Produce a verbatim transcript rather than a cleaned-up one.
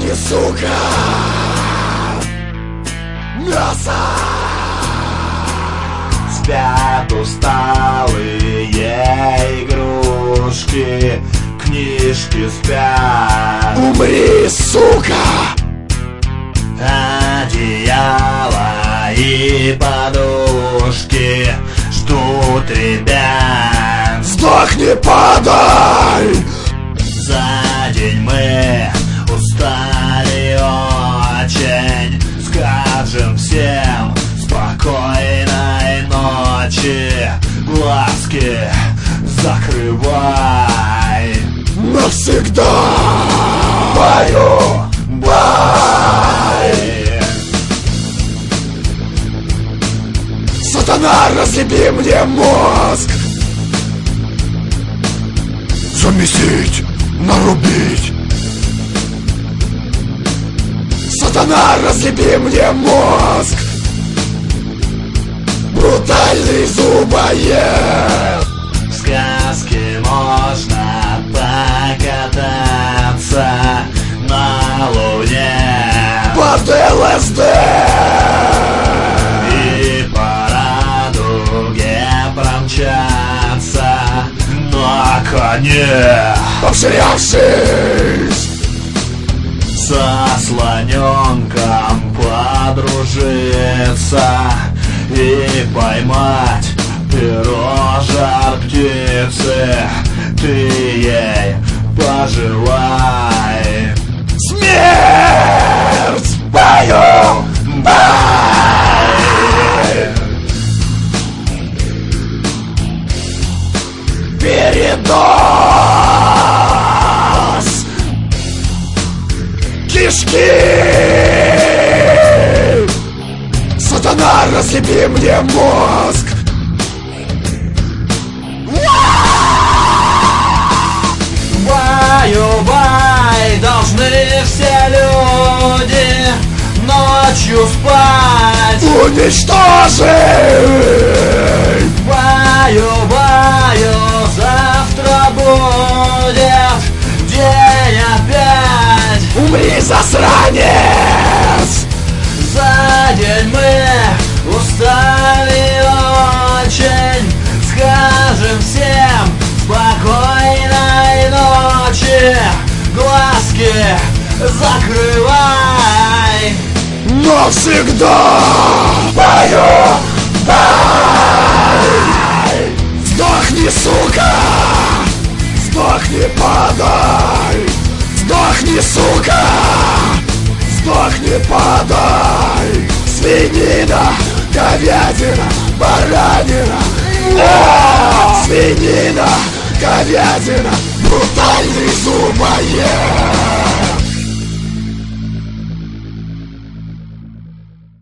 Сдохни, сука! Мясо! Спят усталые игрушки, книжки спят. Умри, сука! Одеяло и подушки ждут ребят. Сдохни, падай! За день мы устали очень. Скажем всем спокойной ночи. Глазки закрывай. Навсегда! Баю! Бай! Сатана, разъеби мне мозг! Замесить! Нарубить! Сатана, разъеби мне мозг! Брутальный зубоед! В сказке можно покататься на луне Под ЛСД! и по радуге промчаться на коне, Обширявшись! со слоненком подружиться и поймать перо жар птицы. Ты ей пожелай. Смерть! Баю! Бай! Передоз! Кишки! Сатана, разъеби мне мозг! Баю-бай, должны все люди ночью спать. Уничтожить! Баю-баю, завтра будет день опять. Умри, засранец! За день мы устали очень. Скажем всем спокойной ночи. Глазки закрывай. Навсегда! Баю! Бай! Сдохни, сука! Сдохни, падай! Сдохни, сука! Сдохни, падай! Свинина, говядина, баранина! Нет! Свинина, говядина, брутальный зубоед!